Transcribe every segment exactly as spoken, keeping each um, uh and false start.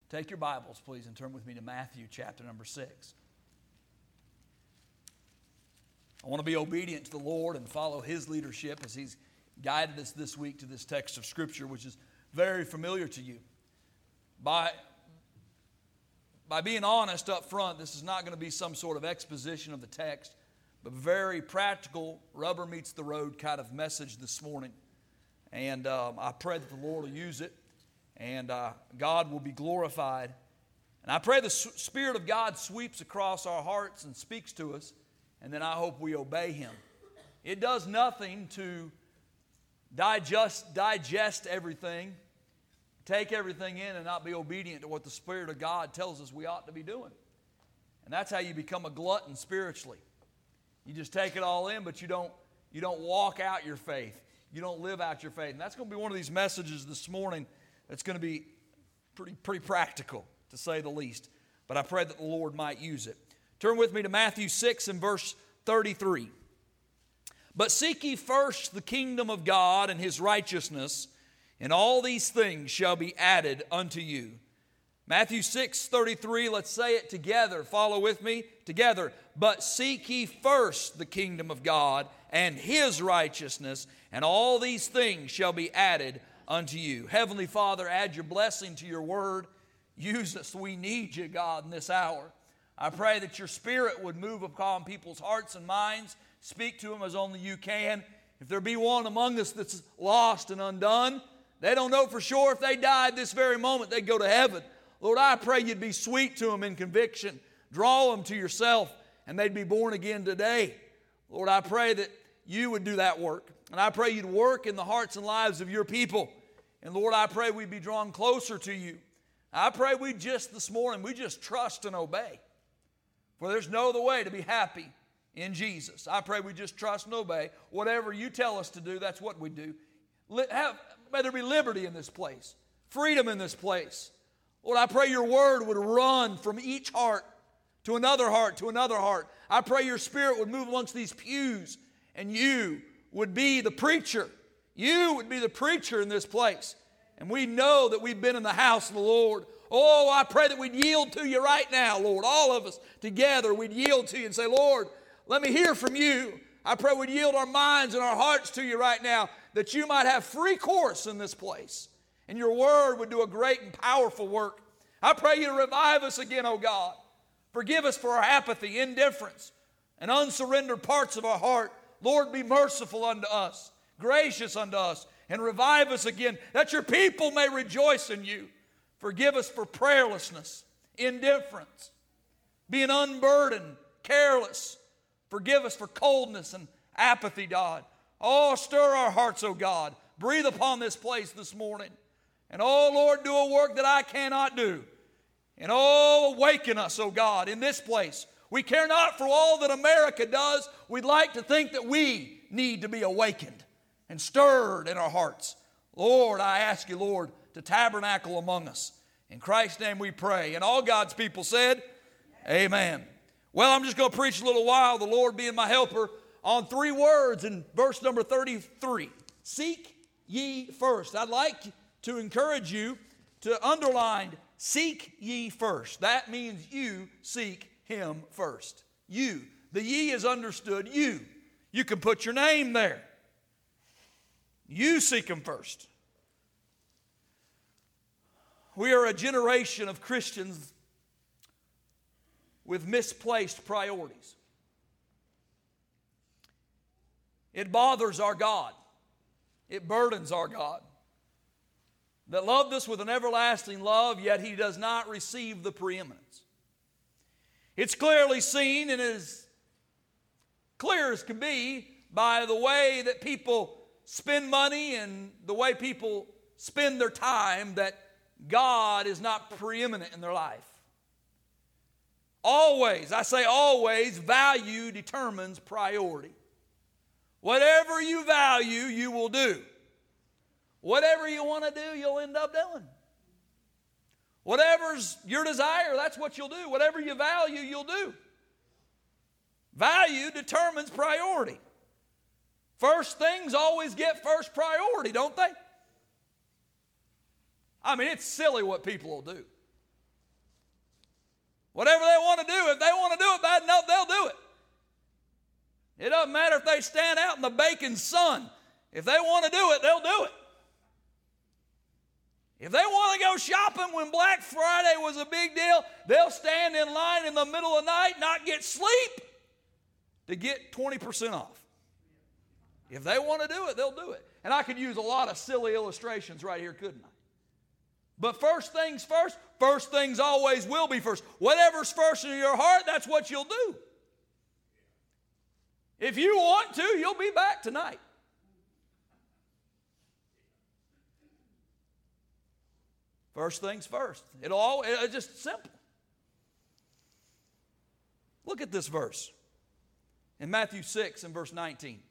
Take your Bibles, please, and turn with me to Matthew chapter number six. I want to be obedient to the Lord and follow His leadership as He's guided us this week to this text of Scripture, which is very familiar to you. By, by being honest up front, this is not going to be some sort of exposition of the text, but very practical, rubber meets the road kind of message this morning. And um, I pray that the Lord will use it, and uh, God will be glorified. And I pray the Spirit of God sweeps across our hearts and speaks to us, and then I hope we obey Him. It does nothing to digest, digest everything, take everything in, and not be obedient to what the Spirit of God tells us we ought to be doing. And that's how you become a glutton spiritually. You just take it all in, but you don't, you don't walk out your faith. You don't live out your faith. And that's going to be one of these messages this morning that's going to be pretty, pretty practical, to say the least. But I pray that the Lord might use it. Turn with me to Matthew six and verse thirty-three. But seek ye first the kingdom of God and His righteousness, and all these things shall be added unto you. Matthew six thirty-three, let's say it together. Follow with me together. But seek ye first the kingdom of God and His righteousness, and all these things shall be added unto you. Heavenly Father, add your blessing to your word. Use us. We need you, God, in this hour. I pray that your Spirit would move upon people's hearts and minds. Speak to them as only you can. If there be one among us that's lost and undone, they don't know for sure if they died this very moment, they'd go to heaven. Lord, I pray you'd be sweet to them in conviction. Draw them to yourself, and they'd be born again today. Lord, I pray that you would do that work. And I pray you'd work in the hearts and lives of your people. And Lord, I pray we'd be drawn closer to you. I pray we just this morning, we just trust and obey. For there's no other way to be happy in Jesus. I pray we just trust and obey. Whatever you tell us to do, that's what we do. Have, may there be liberty in this place, freedom in this place. Lord, I pray your word would run from each heart to another heart, to another heart. I pray your Spirit would move amongst these pews, and you would be the preacher. You would be the preacher in this place. And we know that we've been in the house of the Lord. Oh, I pray that we'd yield to you right now, Lord. All of us together, we'd yield to you and say, Lord, let me hear from you. I pray we'd yield our minds and our hearts to you right now, that you might have free course in this place. And your word would do a great and powerful work. I pray you to revive us again, oh God. Forgive us for our apathy, indifference, and unsurrendered parts of our heart. Lord, be merciful unto us, gracious unto us, and revive us again, that your people may rejoice in you. Forgive us for prayerlessness, indifference, being unburdened, careless. Forgive us for coldness and apathy, God. Oh, stir our hearts, oh God. Breathe upon this place this morning. And oh, Lord, do a work that I cannot do. And oh, awaken us, oh God, in this place. We care not for all that America does. We'd like to think that we need to be awakened and stirred in our hearts. Lord, I ask you, Lord, to tabernacle among us. In Christ's name we pray. And all God's people said, amen. Well, I'm just going to preach a little while, the Lord being my helper, on three words in verse number thirty-three. Seek ye first. I'd like to encourage you to underline, seek ye first. That means you seek Him first. You. The ye is understood, you. You can put your name there. You seek Him first. We are a generation of Christians with misplaced priorities. It bothers our God. It burdens our God. That loved us with an everlasting love, yet He does not receive the preeminence. It's clearly seen and as clear as can be by the way that people spend money and the way people spend their time that God is not preeminent in their life. Always, I say always, value determines priority. Whatever you value, you will do. Whatever you want to do, you'll end up doing. Whatever's your desire, that's what you'll do. Whatever you value, you'll do. Value determines priority. First things always get first priority, don't they? I mean, it's silly what people will do. Whatever they want to do, if they want to do it bad enough, they'll do it. It doesn't matter if they stand out in the baking sun. If they want to do it, they'll do it. If they want to go shopping when Black Friday was a big deal, they'll stand in line in the middle of the night, not get sleep, to get twenty percent off. If they want to do it, they'll do it. And I could use a lot of silly illustrations right here, couldn't I? But first things first, first things always will be first. Whatever's first in your heart, that's what you'll do. If you want to, you'll be back tonight. First things first. It'll all, it's just simple. Look at this verse in Matthew six and verse nineteen.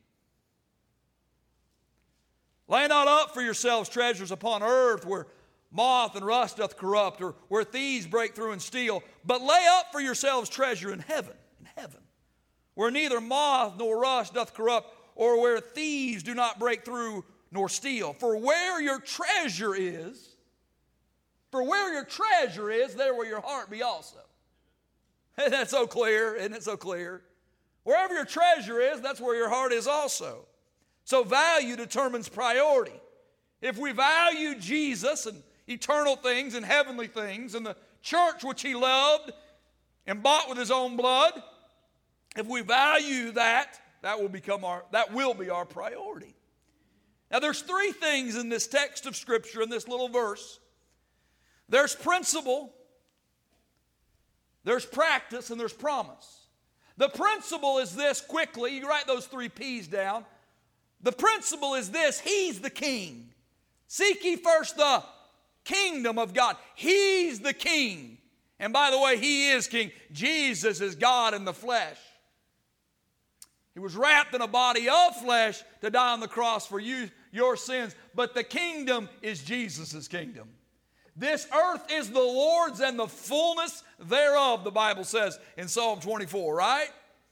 Lay not up for yourselves treasures upon earth where moth and rust doth corrupt, or where thieves break through and steal, but lay up for yourselves treasure in heaven, in heaven, where neither moth nor rust doth corrupt, or where thieves do not break through nor steal. For where your treasure is, for where your treasure is, there will your heart be also. Isn't that so clear? Isn't it so clear? Wherever your treasure is, that's where your heart is also. So value determines priority. If we value Jesus and eternal things and heavenly things and the church which he loved and bought with his own blood, if we value that, that will become our, that will be our priority. Now there's three things in this text of Scripture, in this little verse. There's principle, there's practice, and there's promise. The principle is this, quickly, you write those three P's down. The principle is this: he's the king. Seek ye first the kingdom of God. He's the king. And by the way, he is king. Jesus is God in the flesh. He was wrapped in a body of flesh to die on the cross for you, your sins. But the kingdom is Jesus' kingdom. This earth is the Lord's and the fullness thereof, the Bible says in Psalm twenty-four, right?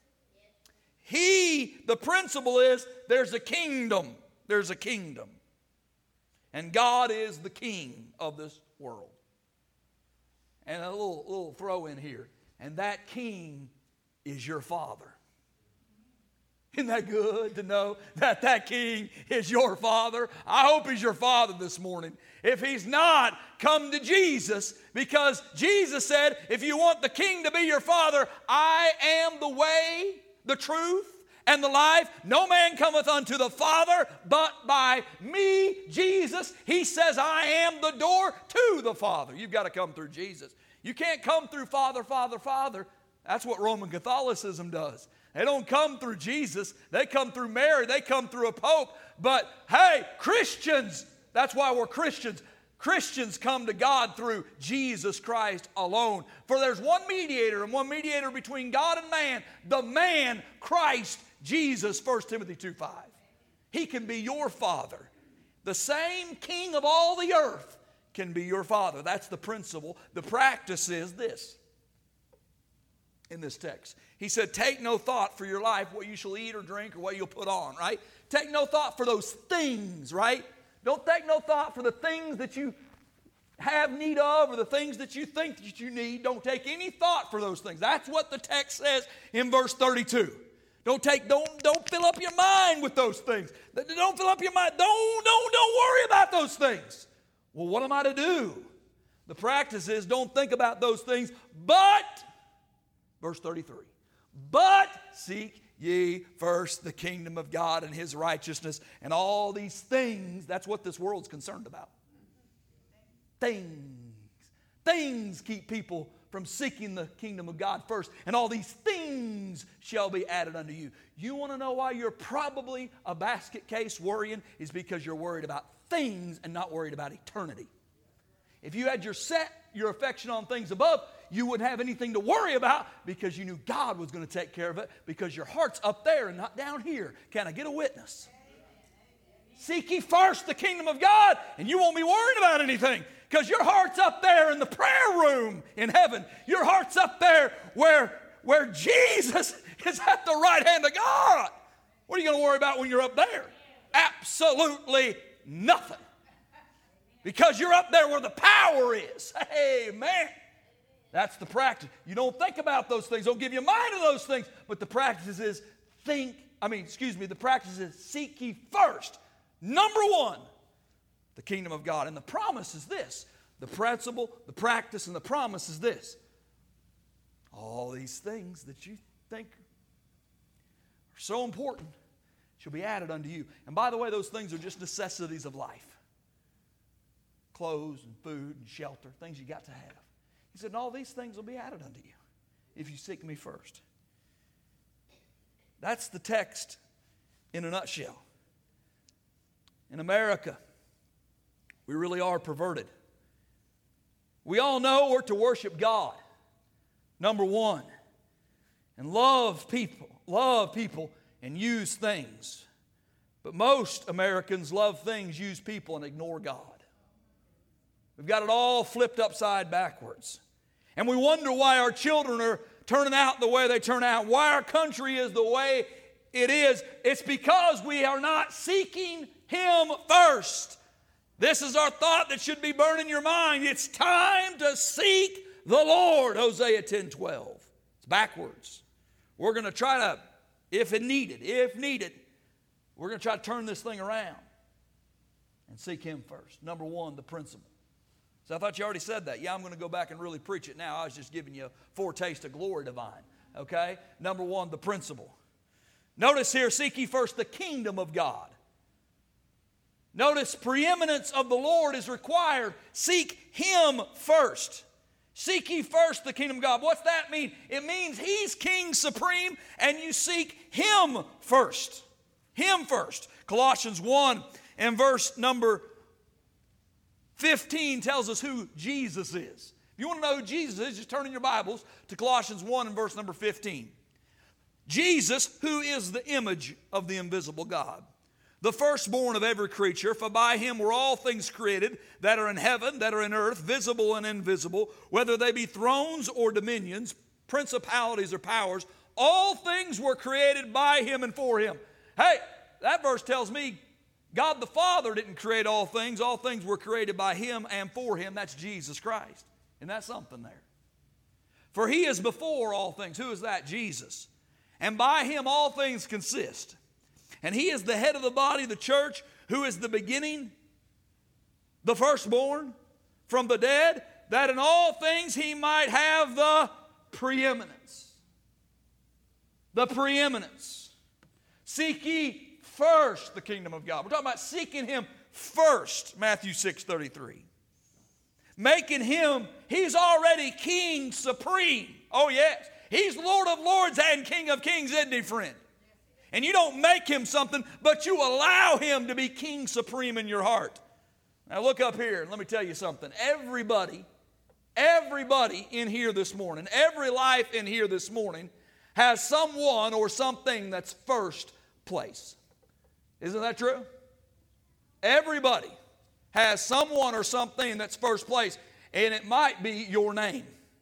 He, the principle is, there's a kingdom. There's a kingdom. And God is the king of this world. And a little, little throw in here. And that king is your Father. Isn't that good to know that that king is your Father? I hope he's your Father this morning. If he's not, come to Jesus, because Jesus said, if you want the king to be your Father, I am the way, the truth, and the life. No man cometh unto the Father but by me, Jesus. He says, I am the door to the Father. You've got to come through Jesus. You can't come through Father, Father, Father. That's what Roman Catholicism does. They don't come through Jesus. They come through Mary. They come through a pope. But hey, Christians, that's why we're Christians. Christians come to God through Jesus Christ alone. For there's one mediator, and one mediator between God and man, the man, Christ Jesus, First Timothy two five. He can be your Father. The same king of all the earth can be your Father. That's the principle. The practice is this. In this text, he said, take no thought for your life, what you shall eat or drink or what you'll put on, right? Take no thought for those things, right? Don't take no thought for the things that you have need of or the things that you think that you need. Don't take any thought for those things. That's what the text says in verse thirty-two. Don't take, don't, don't fill up your mind with those things. Don't fill up your mind. Don't, don't, don't worry about those things. Well, what am I to do? The practice is don't think about those things, but verse thirty-three, but seek ye first the kingdom of God and his righteousness, and all these things, that's what this world's concerned about. Things. Things keep people from seeking the kingdom of God first, and all these things shall be added unto you. You want to know why you're probably a basket case worrying? Is because you're worried about things and not worried about eternity. If you had your set your affection on things above, you wouldn't have anything to worry about because you knew God was going to take care of it, because your heart's up there and not down here. Can I get a witness? Seek ye first the kingdom of God, and you won't be worried about anything, because your heart's up there in the prayer room in heaven. Your heart's up there where, where Jesus is at the right hand of God. What are you going to worry about when you're up there? Absolutely nothing. Because you're up there where the power is. Amen. That's the practice. You don't think about those things. Don't give your mind to those things. But the practice is think, I mean, excuse me, the practice is seek ye first. Number one, the kingdom of God. And the promise is this. The principle, the practice, and the promise is this. All these things that you think are so important shall be added unto you. And by the way, those things are just necessities of life. Clothes and food and shelter, things you got to have. He said, and all these things will be added unto you if you seek me first. That's the text in a nutshell. In America, we really are perverted. We all know we're to worship God, number one, and love people, love people and use things. But most Americans love things, use people, and ignore God. We've got it all flipped upside backwards. And we wonder why our children are turning out the way they turn out, why our country is the way it is. It's because we are not seeking Him first. This is our thought that should be burning your mind. It's time to seek the Lord, Hosea ten twelve. It's backwards. We're going to try to, if needed, if needed, we're going to try to turn this thing around and seek Him first. Number one, the principle. So I thought you already said that. Yeah, I'm going to go back and really preach it now. I was just giving you a foretaste of glory divine. Okay? Number one, the principle. Notice here, seek ye first the kingdom of God. Notice preeminence of the Lord is required. Seek Him first. Seek ye first the kingdom of God. What's that mean? It means He's King supreme and you seek Him first. Him first. Colossians one and verse number fifteen tells us who Jesus is. If you want to know who Jesus is, just turn in your Bibles to Colossians one and verse number fifteen. Jesus, who is the image of the invisible God, the firstborn of every creature, for by Him were all things created that are in heaven, that are in earth, visible and invisible, whether they be thrones or dominions, principalities or powers, all things were created by Him and for Him. Hey, that verse tells me God the Father didn't create all things. All things were created by Him and for Him. That's Jesus Christ. Isn't that something there? For He is before all things. Who is that? Jesus. And by Him all things consist. And He is the head of the body, the church, who is the beginning, the firstborn from the dead, that in all things He might have the preeminence. The preeminence. Seek ye first the kingdom of God. We're talking about seeking Him first, Matthew six thirty-three. Making Him, He's already King supreme. Oh yes, He's Lord of lords and King of kings, isn't He, friend? And you don't make Him something, but you allow Him to be King supreme in your heart. Now look up here and let me tell you something. Everybody, everybody in here this morning, every life in here this morning has someone or something that's first place. Isn't that true? Everybody has someone or something that's first place, and it might be your name.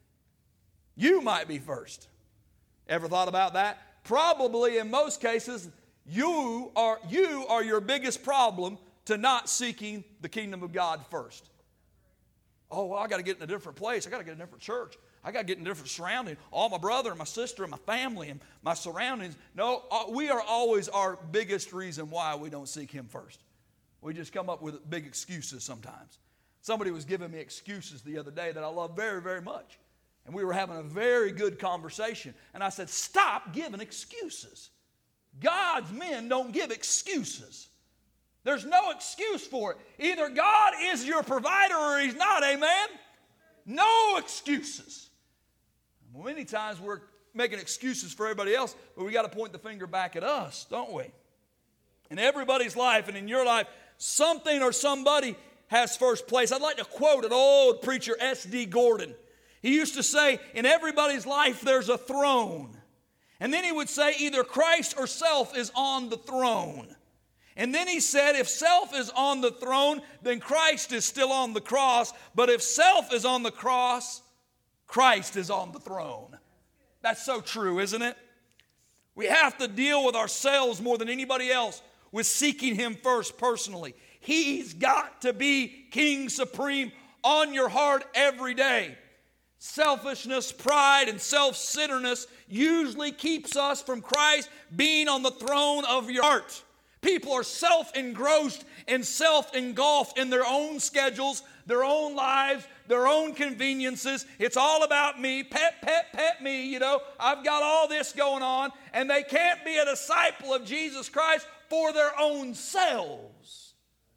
You might be first. Ever thought about that? Probably in most cases, you are, you are your biggest problem to not seeking the kingdom of God first. Oh, well, I got to get in a different place. I got to get in a different church. I got to get in a different surrounding. All my brother and my sister and my family and my surroundings. No, we are always our biggest reason why we don't seek Him first. We just come up with big excuses sometimes. Somebody was giving me excuses the other day that I love very, very much. And we were having a very good conversation. And I said, stop giving excuses. God's men don't give excuses. There's no excuse for it. Either God is your provider or He's not, amen? No excuses. Many times we're making excuses for everybody else, but we got to point the finger back at us, don't we? In everybody's life and in your life, something or somebody has first place. I'd like to quote an old preacher, S D Gordon. He used to say, in everybody's life there's a throne. And then he would say either Christ or self is on the throne. And then he said if self is on the throne, then Christ is still on the cross. But if self is on the cross, Christ is on the throne. That's so true, isn't it? We have to deal with ourselves more than anybody else with seeking Him first personally. He's got to be King supreme on your heart every day. Selfishness, pride, and self-centeredness usually keeps us from Christ being on the throne of your heart. People are self-engrossed and self-engulfed in their own schedules, their own lives, their own conveniences. It's all about me, pet, pet, pet me, you know. I've got all this going on, and they can't be a disciple of Jesus Christ for their own selves.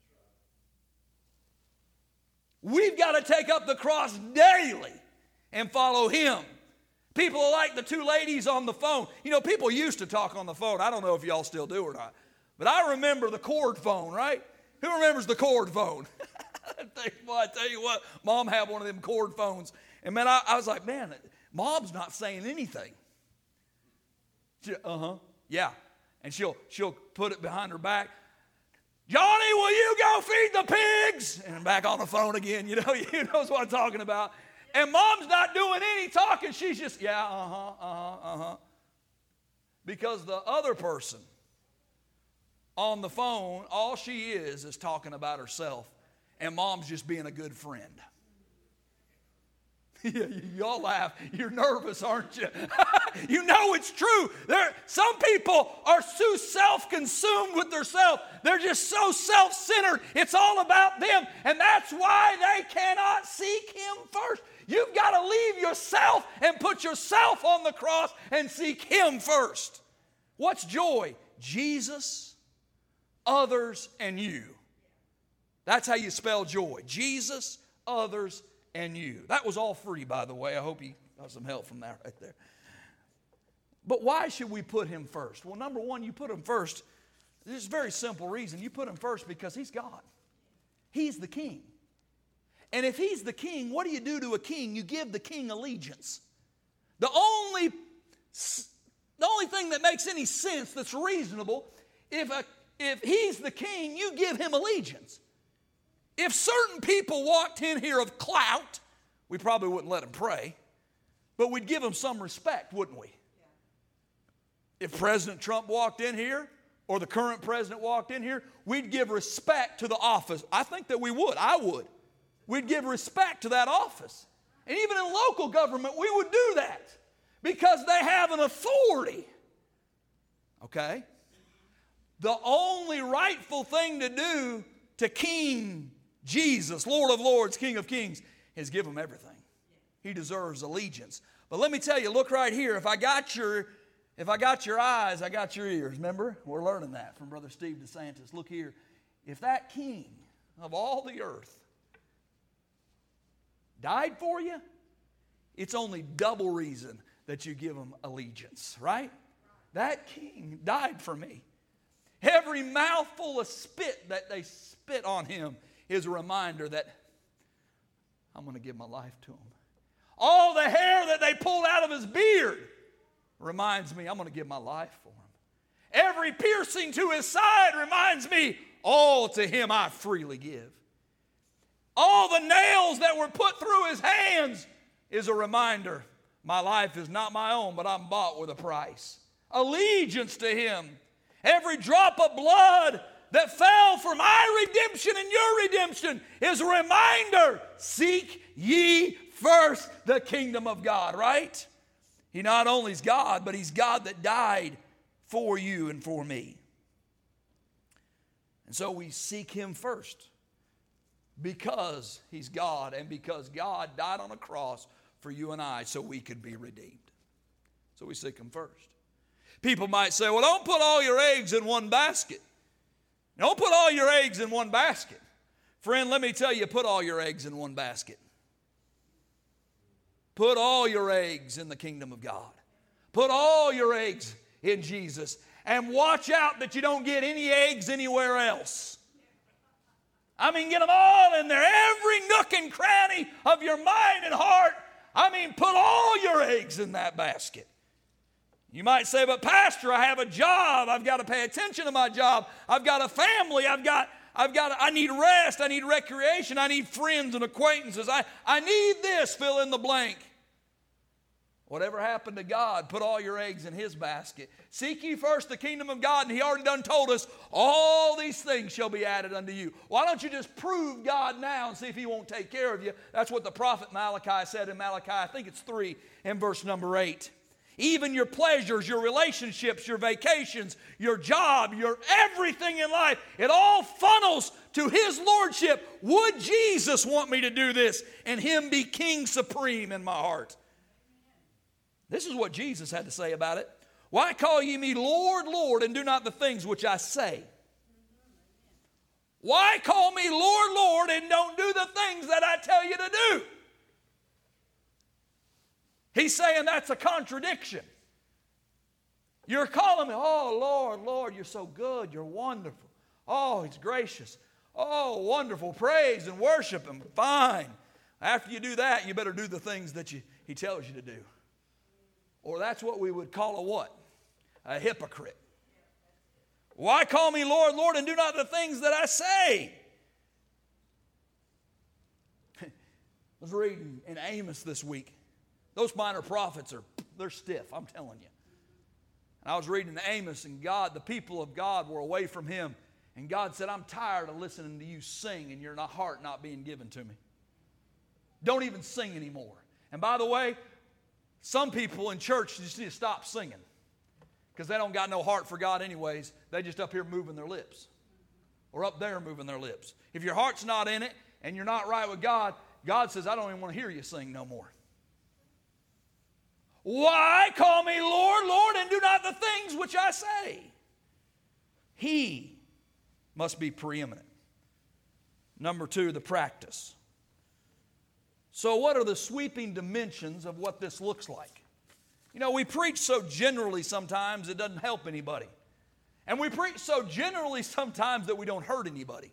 We've got to take up the cross daily and follow Him. People are like the two ladies on the phone. You know, people used to talk on the phone. I don't know if y'all still do or not. But I remember the cord phone, right? Who remembers the cord phone? Well, I tell you what, Mom had one of them cord phones. And man, I, I was like, man, Mom's not saying anything. She, uh-huh, yeah. And she'll she'll put it behind her back. Johnny, will you go feed the pigs? And back on the phone again. You know, you knows what I'm talking about. And Mom's not doing any talking. She's just, yeah, uh-huh, uh-huh, uh-huh. Because the other person on the phone, all she is is talking about herself. And Mom's just being a good friend. Y'all laugh. You're nervous, aren't you? You know it's true. There, some people are so self-consumed with themselves. They're just so self-centered. It's all about them. And that's why they cannot seek Him first. You've got to leave yourself and put yourself on the cross and seek Him first. What's joy? Jesus, others, and you. That's how you spell joy. Jesus, others, and you. That was all free, by the way. I hope you got some help from that right there. But why should we put Him first? Well, number one, you put Him first. There's a very simple reason. You put Him first because He's God. He's the King. And if He's the King, what do you do to a king? You give the king allegiance. The only, the only thing that makes any sense that's reasonable, if, a, if He's the King, you give Him allegiance. If certain people walked in here of clout, we probably wouldn't let them pray, but we'd give them some respect, wouldn't we? Yeah. If President Trump walked in here, or the current president walked in here, we'd give respect to the office. I think that we would. I would. We'd give respect to that office. And even in local government, we would do that because they have an authority. Okay? The only rightful thing to do to King Jesus, Lord of Lords, King of Kings, is give Him everything. He deserves allegiance. But let me tell you, look right here. If I got your, if I got your eyes, I got your ears. Remember? We're learning that from Brother Steve DeSantis. Look here. If that King of all the earth died for you, it's only double reason that you give Him allegiance, right? That King died for me. Every mouthful of spit that they spit on Him is a reminder that I'm going to give my life to Him. All the hair that they pulled out of His beard reminds me I'm going to give my life for Him. Every piercing to His side reminds me all to Him I freely give. All the nails that were put through His hands is a reminder my life is not my own, but I'm bought with a price. Allegiance to Him. Every drop of blood that fell for my redemption and your redemption is a reminder, seek ye first the kingdom of God, right? He not only is God, but He's God that died for you and for me. And so we seek Him first because He's God and because God died on a cross for you and I so we could be redeemed. So we seek Him first. People might say, well, don't put all your eggs in one basket. Don't put all your eggs in one basket. Friend, let me tell you, put all your eggs in one basket. Put all your eggs in the kingdom of God. Put all your eggs in Jesus. And watch out that you don't get any eggs anywhere else. I mean, get them all in there. Every nook and cranny of your mind and heart. I mean, put all your eggs in that basket. You might say, but Pastor, I have a job. I've got to pay attention to my job. I've got a family. I've got, I've got, I need rest. I need recreation. I need friends and acquaintances. I, I need this, fill in the blank. Whatever happened to God, put all your eggs in His basket. Seek ye first the kingdom of God, and He already done told us, all these things shall be added unto you. Why don't you just prove God now and see if He won't take care of you? That's what the prophet Malachi said in Malachi, I think it's three, in verse number eight. Even your pleasures, your relationships, your vacations, your job, your everything in life, it all funnels to His lordship. Would Jesus want me to do this and Him be king supreme in my heart? This is what Jesus had to say about it. Why call ye me Lord, Lord, and do not the things which I say? Why call me Lord, Lord, and don't do the things that I tell you to do? He's saying that's a contradiction. You're calling me, oh, Lord, Lord, you're so good, you're wonderful. Oh, He's gracious. Oh, wonderful, praise and worship Him. Fine. After you do that, you better do the things that you, He tells you to do. Or that's what we would call a what? A hypocrite. Why call me Lord, Lord, and do not the things that I say? I was reading in Amos this week. Those minor prophets are, they're stiff, I'm telling you. And I was reading Amos, and God, the people of God were away from Him. And God said, I'm tired of listening to you sing and your heart not being given to me. Don't even sing anymore. And by the way, some people in church just need to stop singing because they don't got no heart for God anyways. They just up here moving their lips or up there moving their lips. If your heart's not in it and you're not right with God, God says, I don't even want to hear you sing no more. Why call me Lord, Lord, and do not the things which I say? He must be preeminent. Number two, the practice. So what are the sweeping dimensions of what this looks like? You know, we preach so generally sometimes it doesn't help anybody. And we preach so generally sometimes that we don't hurt anybody.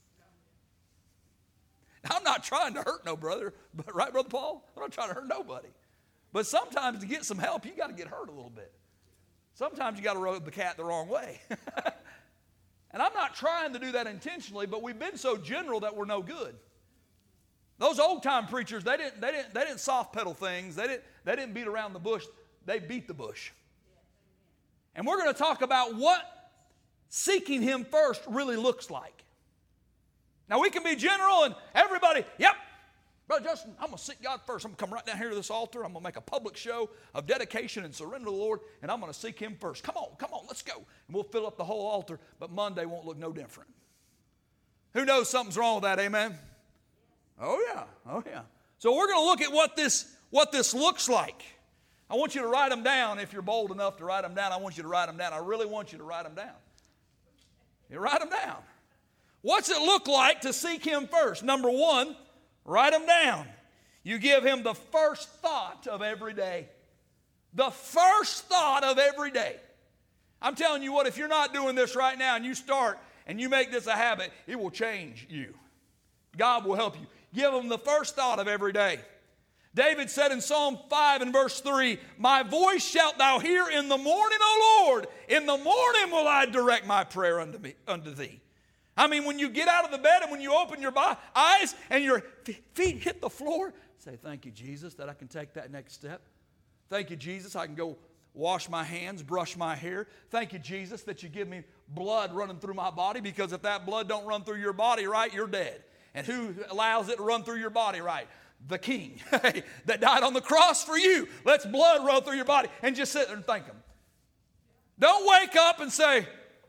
Now, I'm not trying to hurt no brother, but right, Brother Paul? I'm not trying to hurt nobody. But sometimes to get some help, you got to get hurt a little bit. Sometimes you got to rub the cat the wrong way. And I'm not trying to do that intentionally, but we've been so general that we're no good. Those old-time preachers, they didn't, they didn't, they didn't soft pedal things. They didn't, they didn't beat around the bush. They beat the bush. And we're going to talk about what seeking Him first really looks like. Now, we can be general and everybody, yep, Brother Justin, I'm going to seek God first. I'm going to come right down here to this altar. I'm going to make a public show of dedication and surrender to the Lord, and I'm going to seek Him first. Come on, come on, let's go. And we'll fill up the whole altar, but Monday won't look no different. Who knows something's wrong with that, amen? Oh, yeah. Oh, yeah. So we're going to look at what this, what this looks like. I want you to write them down. If you're bold enough to write them down, I want you to write them down. I really want you to write them down. You write them down. What's it look like to seek Him first? Number one, write them down. You give Him the first thought of every day. The first thought of every day. I'm telling you what, if you're not doing this right now and you start and you make this a habit, it will change you. God will help you. Give Him the first thought of every day. David said in Psalm five and verse three, my voice shalt thou hear in the morning, O Lord. In the morning will I direct my prayer unto, me, unto thee. I mean, when you get out of the bed and when you open your eyes and your feet hit the floor, say, thank you, Jesus, that I can take that next step. Thank you, Jesus, I can go wash my hands, brush my hair. Thank you, Jesus, that you give me blood running through my body, because if that blood don't run through your body right, you're dead. And who allows it to run through your body right? The King that died on the cross for you. Let's blood run through your body, and just sit there and thank Him. Don't wake up and say,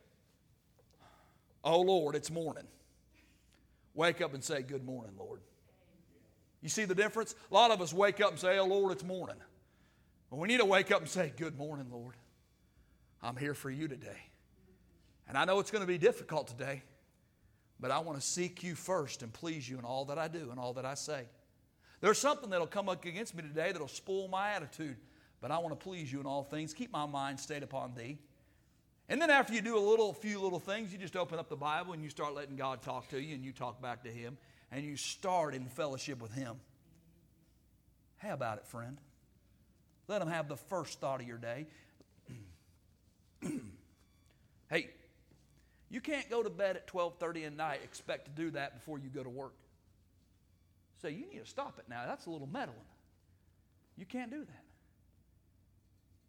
oh, Lord, it's morning. Wake up and say, good morning, Lord. You see the difference? A lot of us wake up and say, oh, Lord, it's morning. Well, we need to wake up and say, good morning, Lord. I'm here for you today. And I know it's going to be difficult today, but I want to seek you first and please you in all that I do and all that I say. There's something that'll come up against me today that'll spoil my attitude, but I want to please you in all things. Keep my mind stayed upon thee. And then after you do a little, a few little things, you just open up the Bible and you start letting God talk to you, and you talk back to Him, and you start in fellowship with Him. How about it, friend? Let Him have the first thought of your day. Hey, you can't go to bed at twelve thirty at night, expect to do that before you go to work. So you need to stop it now. That's a little meddling. You can't do that.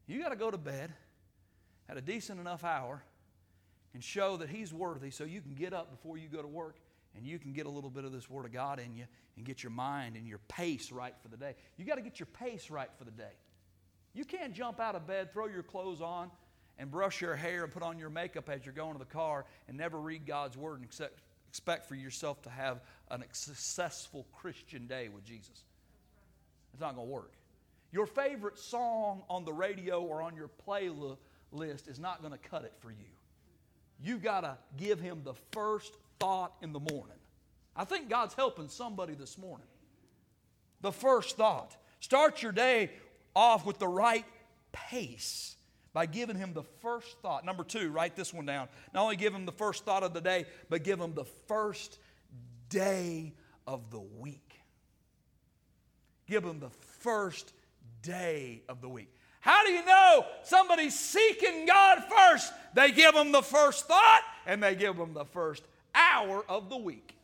You got to go to bed at a decent enough hour and show that He's worthy so you can get up before you go to work and you can get a little bit of this Word of God in you and get your mind and your pace right for the day. You got to get your pace right for the day. You can't jump out of bed, throw your clothes on, and brush your hair and put on your makeup as you're going to the car and never read God's Word and accept, expect for yourself to have a successful Christian day with Jesus. It's not going to work. Your favorite song on the radio or on your playlist is not going to cut it for you. You got to give Him the first thought in the morning. I think God's helping somebody this morning. The first thought. Start your day off with the right pace by giving Him the first thought. Number two, write this one down. Not only give Him the first thought of the day, but give Him the first day of the week. Give Him the first day of the week. How do you know somebody's seeking God first? They give Him the first thought and they give Him the first hour of the week.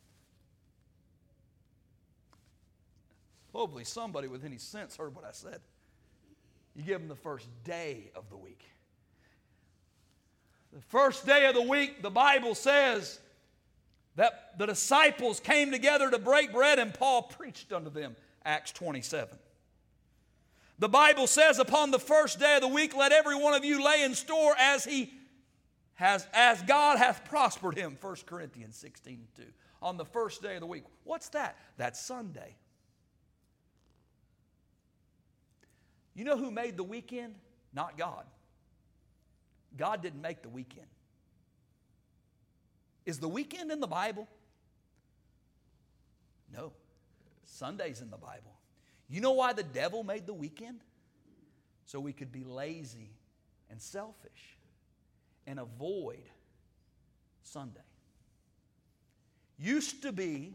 Hopefully somebody with any sense heard what I said. You give Him the first day of the week. The first day of the week, the Bible says that the disciples came together to break bread and Paul preached unto them. Acts twenty-seven. The Bible says, upon the first day of the week, let every one of you lay in store as he has, as God hath prospered him. First Corinthians sixteen two. On the first day of the week. What's that? That's Sunday. You know who made the weekend? Not God. God didn't make the weekend. Is the weekend in the Bible? No. Sunday's in the Bible. You know why the devil made the weekend? So we could be lazy and selfish and avoid Sunday. Used to be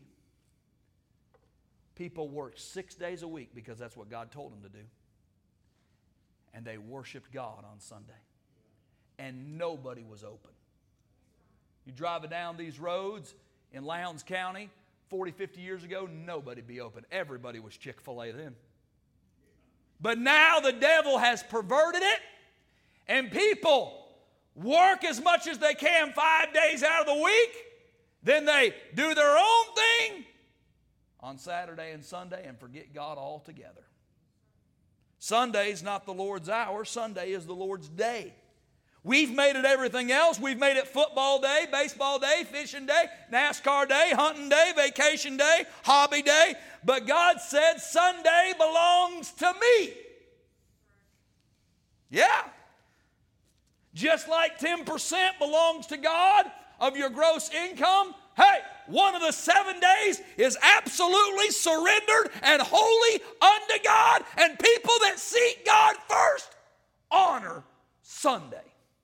people worked six days a week because that's what God told them to do. And they worshiped God on Sunday. And nobody was open. You drive down these roads in Lowndes County, forty, fifty years ago, nobody'd be open. Everybody was Chick-fil-A then. But now the devil has perverted it, and people work as much as they can five days out of the week. Then they do their own thing on Saturday and Sunday and forget God altogether. Sunday's not the Lord's hour. Sunday is the Lord's day. We've made it everything else. We've made it football day, baseball day, fishing day, NASCAR day, hunting day, vacation day, hobby day. But God said Sunday belongs to me. Yeah. Just like ten percent belongs to God of your gross income, hey, one of the seven days is absolutely surrendered and holy unto God. And people that seek God first honor Sunday.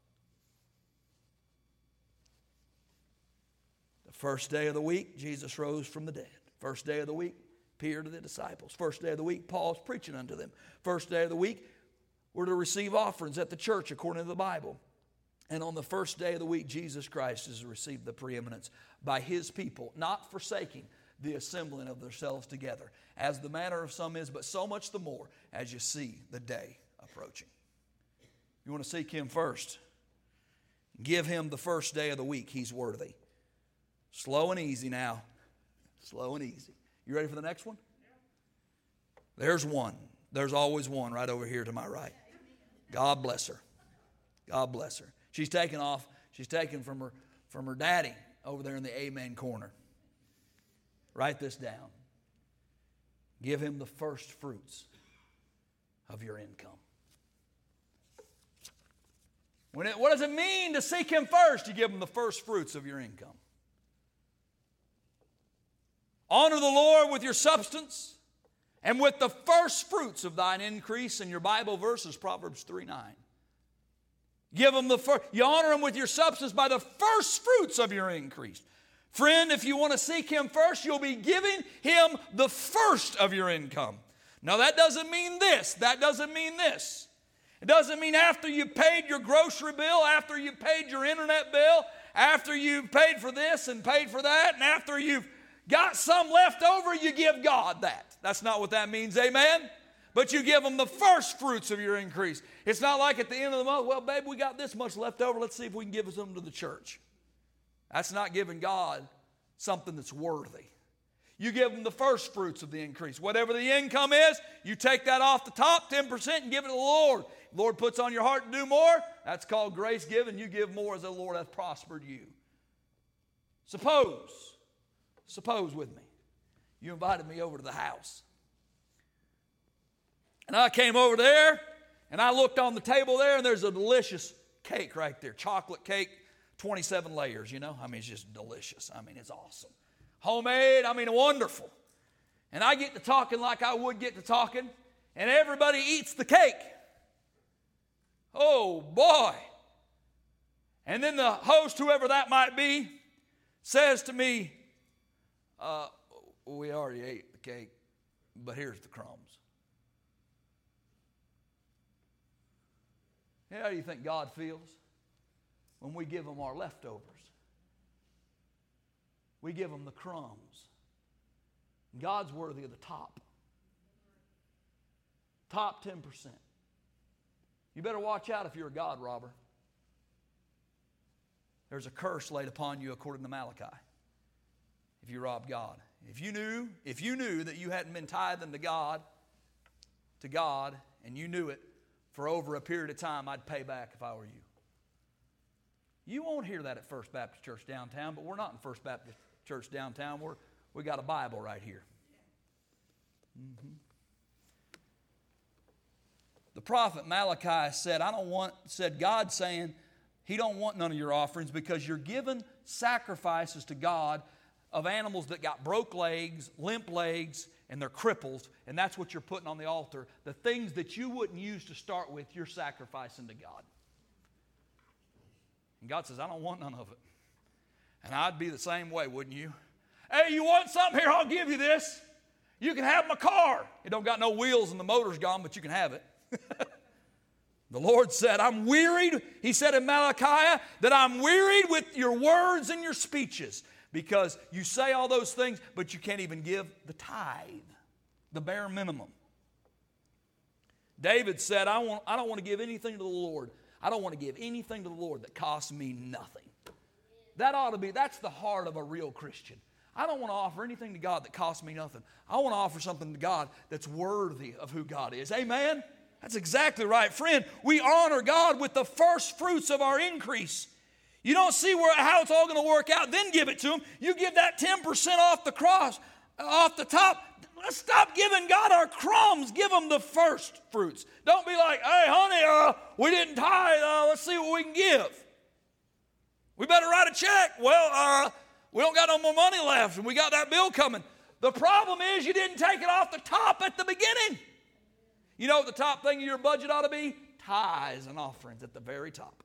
First day of the week, Jesus rose from the dead. First day of the week, appeared to the disciples. First day of the week, Paul's preaching unto them. First day of the week, we're to receive offerings at the church according to the Bible. And on the first day of the week, Jesus Christ has received the preeminence by His people, not forsaking the assembling of themselves together, as the manner of some is, but so much the more as you see the day approaching. You want to seek Him first. Give Him the first day of the week. He's worthy. Slow and easy now. Slow and easy. You ready for the next one? There's one. There's always one right over here to my right. God bless her. God bless her. She's taken off. She's taken from her, from her daddy over there in the amen corner. Write this down. Give him the first fruits of your income. When it, what does it mean to seek Him first? You give Him the first fruits of your income. Honor the Lord with your substance and with the first fruits of thine increase. And your Bible verse is Proverbs three nine. Give Him the first. You honor Him with your substance by the first fruits of your increase. Friend, if you want to seek Him first, you'll be giving Him the first of your income. Now that doesn't mean this. That doesn't mean this. It doesn't mean after you paid your grocery bill, after you paid your internet bill, after you've paid for this and paid for that, and after you've got some left over, you give God that. That's not what that means, amen? But you give them the first fruits of your increase. It's not like at the end of the month, well, babe, we got this much left over. Let's see if we can give some to the church. That's not giving God something that's worthy. You give them the first fruits of the increase. Whatever the income is, you take that off the top, ten percent, and give it to the Lord. The Lord puts on your heart to do more. That's called grace giving. You give more as the Lord hath prospered you. Suppose, suppose with me, you invited me over to the house. And I came over there, and I looked on the table there, and there's a delicious cake right there. Chocolate cake, twenty-seven layers, you know. I mean, it's just delicious. I mean, it's awesome. Homemade, I mean, wonderful. And I get to talking like I would get to talking, and everybody eats the cake. Oh, boy. And then the host, whoever that might be, says to me, uh, we already ate the cake, but here's the crumbs. How do you think God feels when we give Him our leftovers? We give Him the crumbs. God's worthy of the top. Top ten percent. You better watch out if you're a God robber. There's a curse laid upon you according to Malachi if you rob God. If you knew, if you knew that you hadn't been tithing to God, to God, and you knew it for over a period of time, I'd pay back if I were you. You won't hear that at First Baptist Church downtown, but we're not in First Baptist Church downtown. We're, we got a Bible right here. Mm-hmm. The prophet Malachi said, I don't want, said God saying, He don't want none of your offerings because you're giving sacrifices to God of animals that got broke legs, limp legs, and they're cripples, and that's what you're putting on the altar. The things that you wouldn't use to start with, you're sacrificing to God. And God says, I don't want none of it. And I'd be the same way, wouldn't you? Hey, you want something? Here, I'll give you this. You can have my car. It don't got no wheels and the motor's gone, but you can have it. The Lord said, I'm wearied. He said in Malachi that I'm wearied with your words and your speeches because you say all those things, but you can't even give the tithe, the bare minimum. David said, I, want, I don't want to give anything to the Lord. I don't want to give anything to the Lord that costs me nothing. That ought to be, that's the heart of a real Christian. I don't want to offer anything to God that costs me nothing. I want to offer something to God that's worthy of who God is. Amen? That's exactly right. Friend, we honor God with the first fruits of our increase. You don't see where, how it's all going to work out, then give it to Him. You give that ten percent off the cross, off the top. Let's stop giving God our crumbs. Give Him the first fruits. Don't be like, hey, honey, uh, we didn't tithe. Uh, let's see what we can give. We better write a check. Well, uh, we don't got no more money left, and we got that bill coming. The problem is you didn't take it off the top at the beginning. You know what the top thing of your budget ought to be? Tithes and offerings at the very top.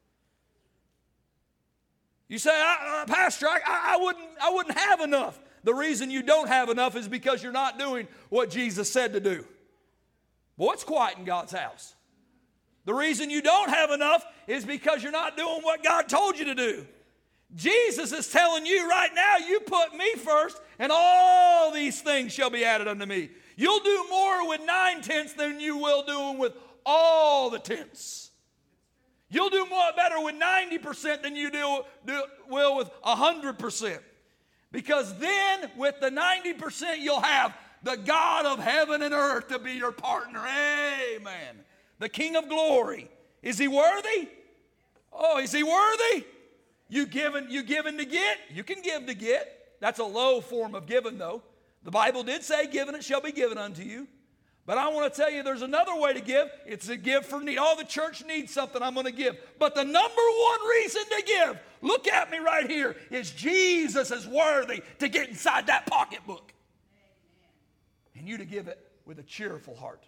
You say, I, uh, Pastor, I, I, wouldn't, I wouldn't have enough. The reason you don't have enough is because you're not doing what Jesus said to do. Boy, it's quiet in God's house. The reason you don't have enough is because you're not doing what God told you to do. Jesus is telling you right now, you put me first, and all these things shall be added unto me. You'll do more with nine tenths than you will do with all the tenths. You'll do more better with ninety percent than you do, do will with one hundred percent. Because then with the ninety percent you'll have the God of heaven and earth to be your partner. Amen. The King of glory. Is He worthy? Oh, is He worthy? You giving, you giving to get? You can give to get. That's a low form of giving though. The Bible did say, given it shall be given unto you. But I want to tell you there's another way to give. It's to give for need. Oh, the church needs something, I'm going to give. But the number one reason to give, look at me right here, is Jesus is worthy to get inside that pocketbook. Amen. And you to give it with a cheerful heart.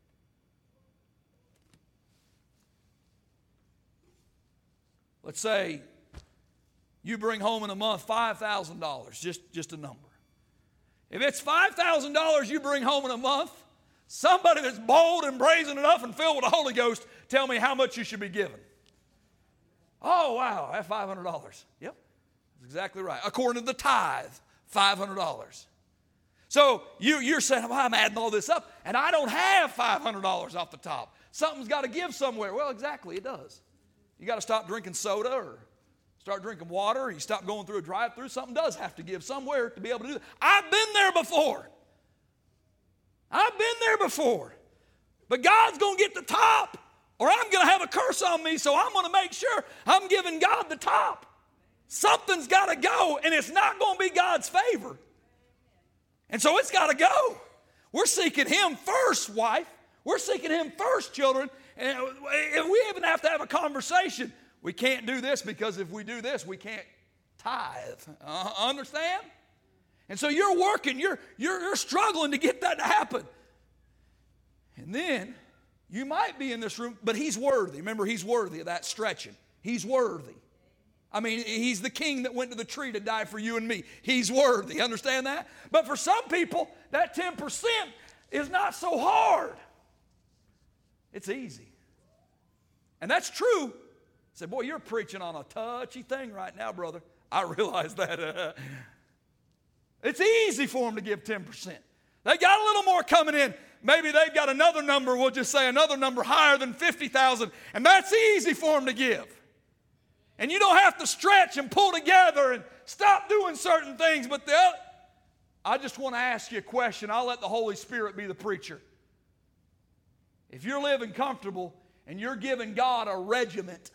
Let's say you bring home in a month five thousand dollars, just, just a number. If it's five thousand dollars you bring home in a month, somebody that's bold and brazen enough and filled with the Holy Ghost, tell me how much you should be given. Oh, wow, that's five hundred dollars. Yep, that's exactly right. According to the tithe, five hundred dollars. So you, you're saying, well, I'm adding all this up, and I don't have five hundred dollars off the top. Something's got to give somewhere. Well, exactly, it does. You got to stop drinking soda or start drinking water, or you stop going through a drive-through. Something does have to give somewhere to be able to do that. I've been there before. I've been there before. But God's going to get the top, or I'm going to have a curse on me, so I'm going to make sure I'm giving God the top. Something's got to go, and it's not going to be God's favor. And so it's got to go. We're seeking Him first, wife. We're seeking Him first, children. And we even have to have a conversation. We can't do this because if we do this, we can't tithe. Uh, understand? And so you're working, you're, you're, you're struggling to get that to happen. And then you might be in this room, but He's worthy. Remember, He's worthy of that stretching. He's worthy. I mean, He's the King that went to the tree to die for you and me. He's worthy. Understand that? But for some people, that ten percent is not so hard. It's easy. And that's true. I said, boy, you're preaching on a touchy thing right now, brother. I realize that. Uh, it's easy for them to give ten percent. They got a little more coming in. Maybe they've got another number, we'll just say another number higher than fifty thousand, and that's easy for them to give. And you don't have to stretch and pull together and stop doing certain things. But the other, I just want to ask you a question. I'll let the Holy Spirit be the preacher. If you're living comfortable and you're giving God a regiment,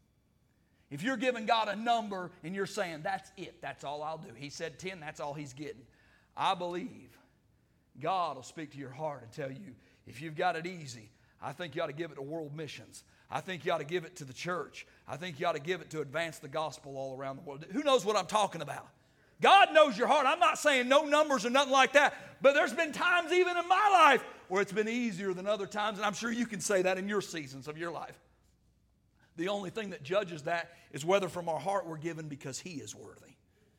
if you're giving God a number and you're saying, that's it, that's all I'll do. He said ten, that's all He's getting. I believe God will speak to your heart and tell you, if you've got it easy, I think you ought to give it to world missions. I think you ought to give it to the church. I think you ought to give it to advance the gospel all around the world. Who knows what I'm talking about? God knows your heart. I'm not saying no numbers or nothing like that, but there's been times even in my life where it's been easier than other times, and I'm sure you can say that in your seasons of your life. The only thing that judges that is whether from our heart we're given because He is worthy.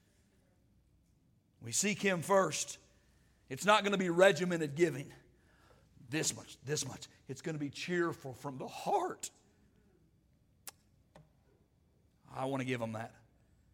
We seek Him first. It's not going to be regimented giving. This much, this much. It's going to be cheerful from the heart. I want to give Him that.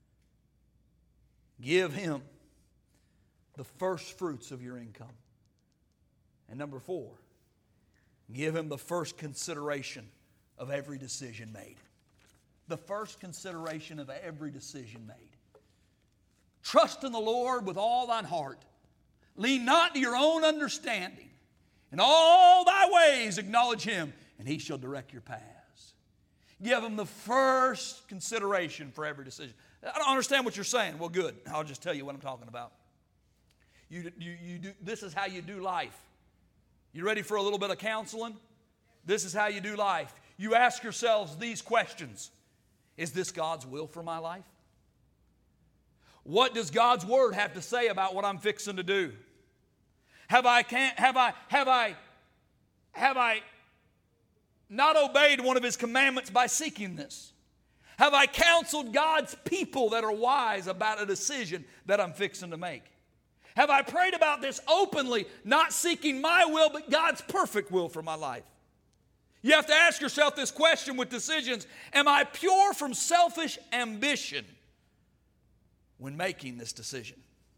Give Him the first fruits of your income. And number four, give Him the first consideration of every decision made. The first consideration of every decision made. Trust in the Lord with all thine heart. Lean not to your own understanding. In all thy ways acknowledge Him, and He shall direct your paths. Give Him the first consideration for every decision. I don't understand what you're saying. Well, good. I'll just tell you what I'm talking about. You, you, you do, this is how you do life. You ready for a little bit of counseling? This is how you do life. You ask yourselves these questions. Is this God's will for my life? What does God's Word have to say about what I'm fixing to do? Have I can't have I have I have I not obeyed one of His commandments by seeking this? Have I counseled God's people that are wise about a decision that I'm fixing to make? Have I prayed about this openly, not seeking my will, but God's perfect will for my life? You have to ask yourself this question with decisions. Am I pure from selfish ambition when making this decision?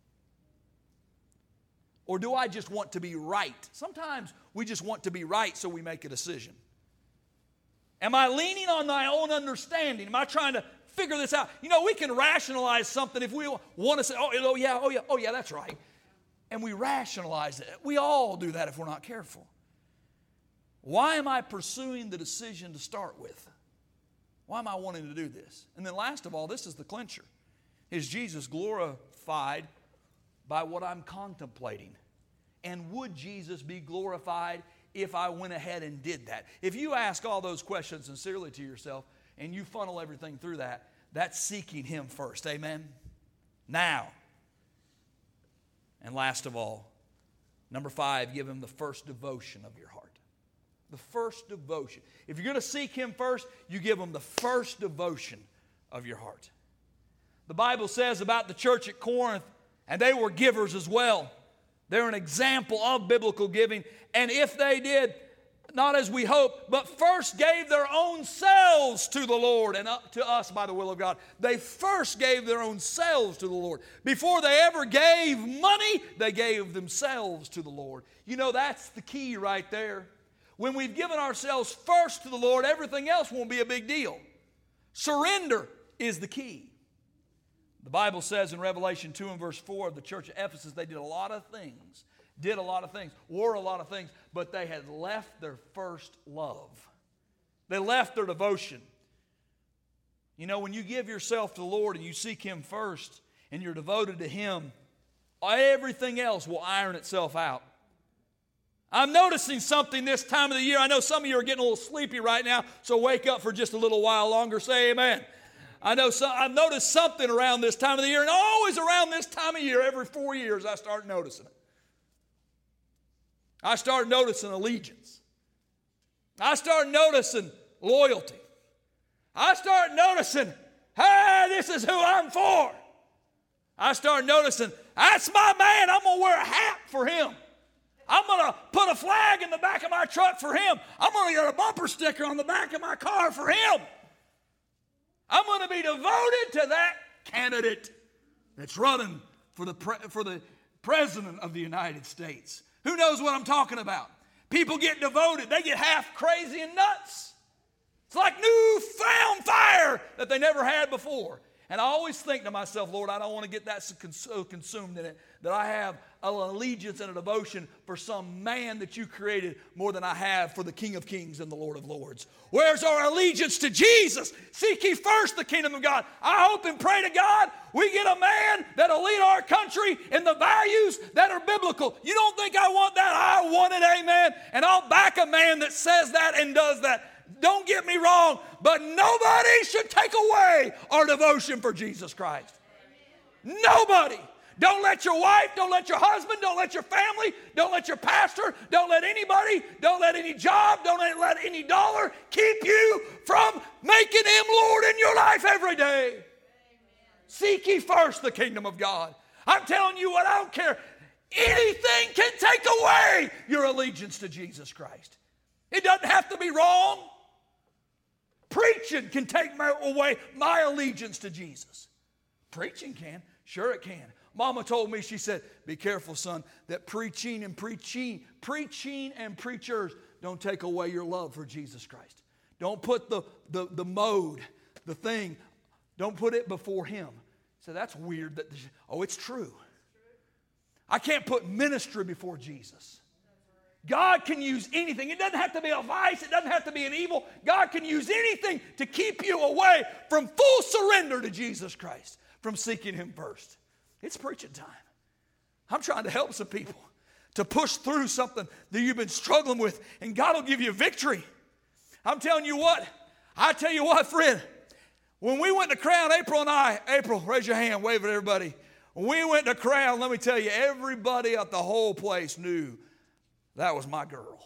Or do I just want to be right? Sometimes we just want to be right, so we make a decision. Am I leaning on my own understanding? Am I trying to figure this out? You know, we can rationalize something if we want to say, oh, oh yeah, oh yeah, oh yeah, that's right. And we rationalize it. We all do that if we're not careful. Why am I pursuing the decision to start with? Why am I wanting to do this? And then last of all, this is the clincher. Is Jesus glorified by what I'm contemplating? And would Jesus be glorified if I went ahead and did that? If you ask all those questions sincerely to yourself and you funnel everything through that, that's seeking Him first. Amen? Now, and last of all, number five, give Him the first devotion of your heart. The first devotion. If you're going to seek Him first, you give Him the first devotion of your heart. The Bible says about the church at Corinth, and they were givers as well. They're an example of biblical giving. And if they did, not as we hope, but first gave their own selves to the Lord and up to us by the will of God. They first gave their own selves to the Lord. Before they ever gave money, they gave themselves to the Lord. You know, that's the key right there. When we've given ourselves first to the Lord, everything else won't be a big deal. Surrender is the key. The Bible says in Revelation two and verse four of the church of Ephesus, they did a lot of things. Did a lot of things, were a lot of things, but they had left their first love. They left their devotion. You know, when you give yourself to the Lord and you seek Him first and you're devoted to Him, everything else will iron itself out. I'm noticing something this time of the year. I know some of you are getting a little sleepy right now, so wake up for just a little while longer. Say amen. I know some, I've noticed something around this time of the year, and always around this time of year, every four years, I start noticing it. I start noticing allegiance. I start noticing loyalty. I start noticing, hey, this is who I'm for. I start noticing, that's my man. I'm going to wear a hat for him. I'm going to put a flag in the back of my truck for him. I'm going to get a bumper sticker on the back of my car for him. I'm going to be devoted to that candidate that's running for the, pre- for the President of the United States. Who knows what I'm talking about? People get devoted. They get half crazy and nuts. It's like newfound fire that they never had before. And I always think to myself, Lord, I don't want to get that so consumed in it that I have an allegiance and a devotion for some man that you created more than I have for the King of Kings and the Lord of Lords. Where's our allegiance to Jesus? Seek ye first the kingdom of God. I hope and pray to God we get a man that'll lead our country in the values that are biblical. You don't think I want that? I want it, amen. And I'll back a man that says that and does that. Don't get me wrong, but nobody should take away our devotion for Jesus Christ. Nobody. Don't let your wife, don't let your husband, don't let your family, don't let your pastor, don't let anybody, don't let any job, don't let any dollar keep you from making Him Lord in your life every day. Amen. Seek ye first the kingdom of God. I'm telling you what, I don't care. Anything can take away your allegiance to Jesus Christ. It doesn't have to be wrong. Preaching can take my, away my allegiance to Jesus. Preaching can. Sure it can. Mama told me, she said, be careful, son, that preaching and preaching, preaching and preachers don't take away your love for Jesus Christ. Don't put the, the, the mode, the thing, don't put it before Him. So that's weird. That Oh, it's true. I can't put ministry before Jesus. God can use anything. It doesn't have to be a vice. It doesn't have to be an evil. God can use anything to keep you away from full surrender to Jesus Christ, from seeking Him first. It's preaching time. I'm trying to help some people to push through something that you've been struggling with, and God will give you victory. I'm telling you what. I tell you what, friend. When we went to Crown, April and I, April, raise your hand, wave at everybody. When we went to Crown, let me tell you, everybody at the whole place knew that was my girl.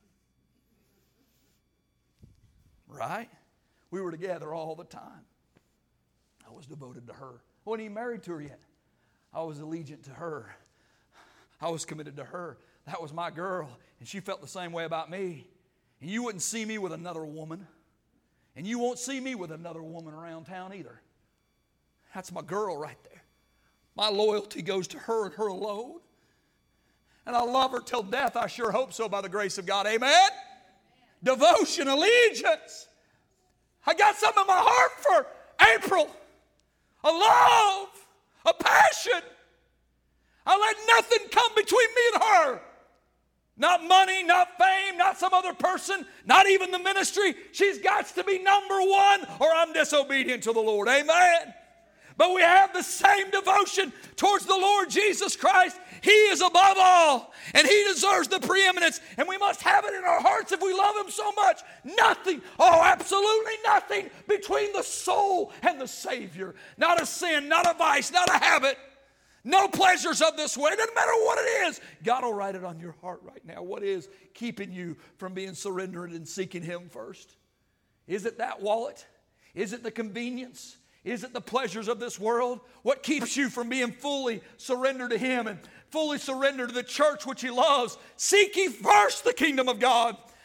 Right? We were together all the time. I was devoted to her. I wasn't even married to her yet. I was allegiant to her. I was committed to her. That was my girl. And she felt the same way about me. And you wouldn't see me with another woman. And you won't see me with another woman around town either. That's my girl right there. My loyalty goes to her and her alone. And I love her till death. I sure hope so by the grace of God. Amen? Amen. Devotion, allegiance. I got something in my heart for April. A love, a passion. I let nothing come between me and her. Not money, not fame, not some other person, not even the ministry. She's got to be number one or I'm disobedient to the Lord. Amen? But we have the same devotion towards the Lord Jesus Christ. He is above all, and He deserves the preeminence, and we must have it in our hearts if we love Him so much. Nothing, oh, absolutely nothing between the soul and the Savior. Not a sin, not a vice, not a habit. No pleasures of this way. It doesn't matter what it is. God will write it on your heart right now. What is keeping you from being surrendered and seeking Him first? Is it that wallet? Is it the convenience? Is it the pleasures of this world? What keeps you from being fully surrendered to Him and fully surrendered to the church which He loves? Seek ye first the kingdom of God.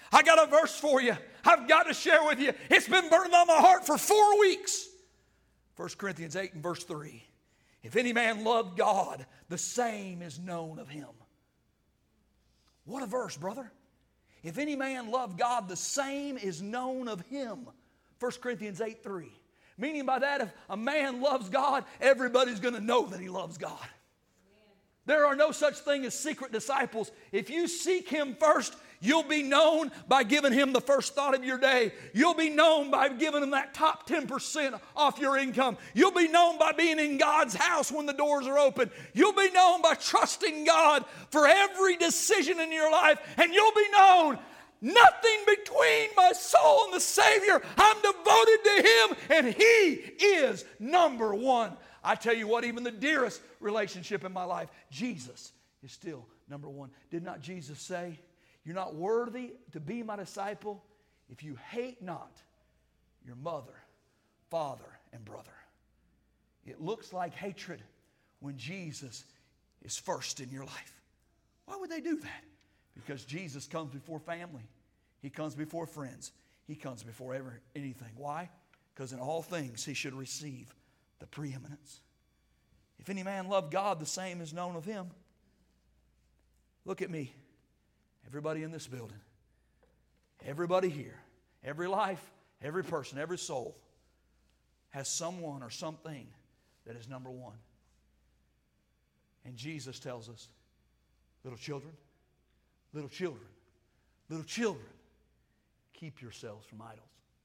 I got a verse for you I've got to share with you. It's been burning on my heart for four weeks. First Corinthians eight and verse three. If any man love God, the same is known of him. What a verse, brother. If any man love God, the same is known of him. First Corinthians eight three. Meaning by that, if a man loves God, everybody's going to know that he loves God. There are no such thing as secret disciples. If you seek him first, you'll be known by giving him the first thought of your day. You'll be known by giving him that top ten percent off your income. You'll be known by being in God's house when the doors are open. You'll be known by trusting God for every decision in your life. And you'll be known, nothing between my soul and the Savior. I'm devoted to him, and he is number one. I tell you what, even the dearest relationship in my life, Jesus is still number one. Did not Jesus say, you're not worthy to be my disciple if you hate not your mother, father, and brother? It looks like hatred when Jesus is first in your life. Why would they do that? Because Jesus comes before family. He comes before friends. He comes before ever anything. Why? Because in all things he should receive the preeminence. If any man love God, the same is known of him. Look at me. Everybody in this building. Everybody here. Every life, every person, every soul has someone or something that is number one. And Jesus tells us, little children, little children, little children, keep yourselves from idols.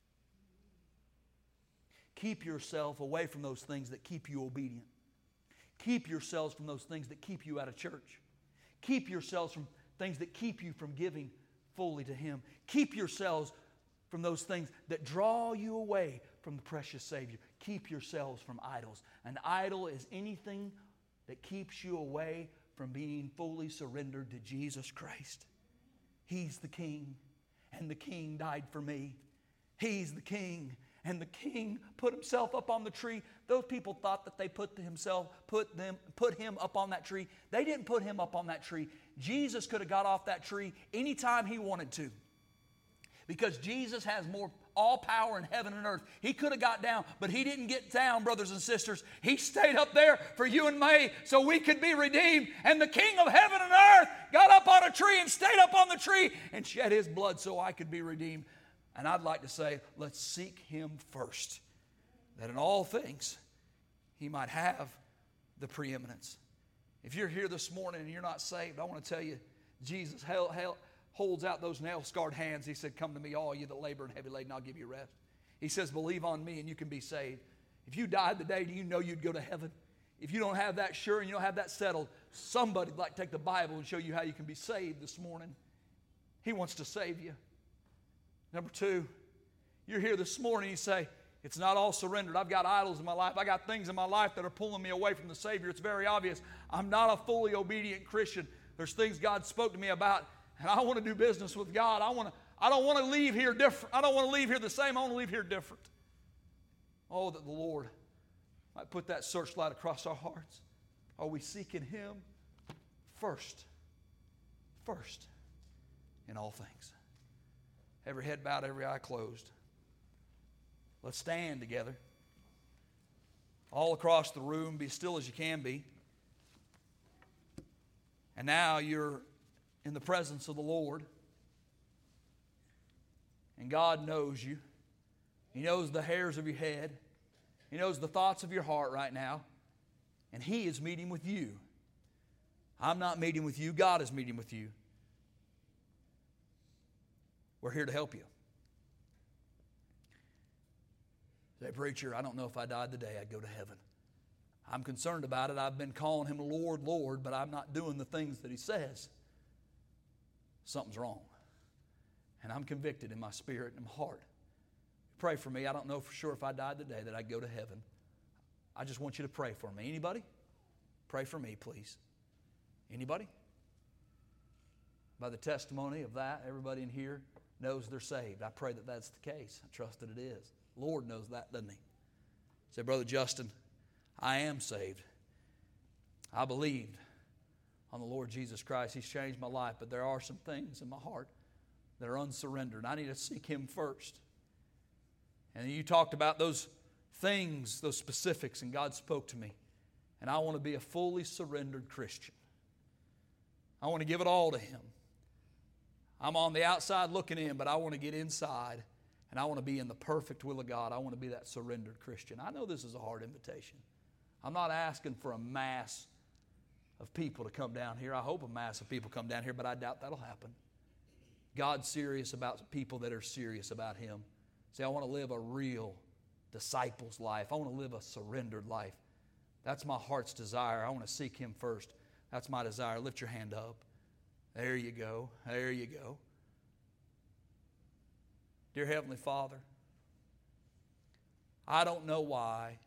Keep yourself away from those things that keep you obedient. Keep yourselves from those things that keep you out of church. Keep yourselves from things that keep you from giving fully to him. Keep yourselves from those things that draw you away from the precious Savior. Keep yourselves from idols. An idol is anything that keeps you away from being fully surrendered to Jesus Christ. He's the King, and the King died for me. He's the King, and the King put himself up on the tree. Those people thought that they put himself, put them, put him up on that tree. They didn't put him up on that tree. Jesus could have got off that tree anytime he wanted to, because Jesus has more all power in heaven and earth. He could have got down, but he didn't get down, brothers and sisters. He stayed up there for you and me so we could be redeemed. And the King of heaven and earth got up on a tree and stayed up on the tree and shed his blood so I could be redeemed. And I'd like to say, let's seek him first, that in all things he might have the preeminence. If you're here this morning and you're not saved, I want to tell you, Jesus held, held, holds out those nail-scarred hands. He said, come to me, all you that labor and heavy laden, I'll give you rest. He says, believe on me and you can be saved. If you died today, do you know you'd go to heaven? If you don't have that sure and you don't have that settled, somebody would like to take the Bible and show you how you can be saved this morning. He wants to save you. Number two, you're here this morning, you say, it's not all surrendered. I've got idols in my life. I got things in my life that are pulling me away from the Savior. It's very obvious. I'm not a fully obedient Christian. There's things God spoke to me about, and I want to do business with God. I want to. I don't want to leave here different. I don't want to leave here the same. I want to leave here different. Oh, that the Lord might put that searchlight across our hearts. Are we seeking him first? First in all things. Every head bowed, every eye closed. Let's stand together. All across the room, be still as you can be. And now you're in the presence of the Lord. And God knows you. He knows the hairs of your head. He knows the thoughts of your heart right now. And he is meeting with you. I'm not meeting with you. God is meeting with you. We're here to help you. Say, preacher, I don't know if I died today, I'd go to heaven. I'm concerned about it. I've been calling him Lord, Lord, but I'm not doing the things that he says. Something's wrong. And I'm convicted in my spirit and my heart. Pray for me. I don't know for sure if I died today that I'd go to heaven. I just want you to pray for me. Anybody? Pray for me, please. Anybody? By the testimony of that, everybody in here knows they're saved. I pray that that's the case. I trust that it is. The Lord knows that, doesn't he? Say, Brother Justin, I am saved. I believed on the Lord Jesus Christ. He's changed my life, but there are some things in my heart that are unsurrendered. I need to seek Him first. And you talked about those things, those specifics, and God spoke to me. And I want to be a fully surrendered Christian. I want to give it all to Him. I'm on the outside looking in, but I want to get inside, and I want to be in the perfect will of God. I want to be that surrendered Christian. I know this is a hard invitation. I'm not asking for a mass of people to come down here. I hope a mass of people come down here, but I doubt that'll happen. God's serious about people that are serious about Him. See, I want to live a real disciple's life. I want to live a surrendered life. That's my heart's desire. I want to seek Him first. That's my desire. Lift your hand up. There you go. There you go. Dear Heavenly Father, I don't know why.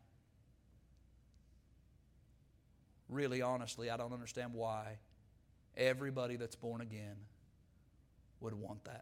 Really, honestly, I don't understand why everybody that's born again would want that.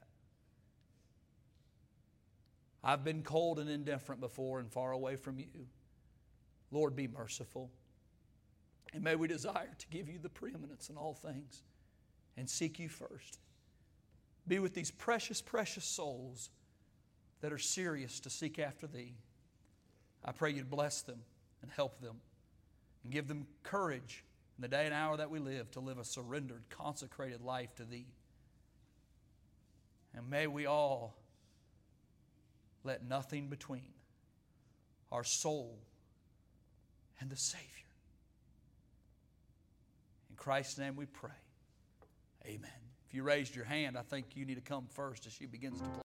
I've been cold and indifferent before and far away from You. Lord, be merciful. And may we desire to give You the preeminence in all things and seek You first. Be with these precious, precious souls that are serious to seek after Thee. I pray You'd bless them and help them and give them courage in the day and hour that we live to live a surrendered, consecrated life to Thee. And may we all let nothing between our soul and the Savior. In Christ's name we pray. Amen. If you raised your hand, I think you need to come first as she begins to play.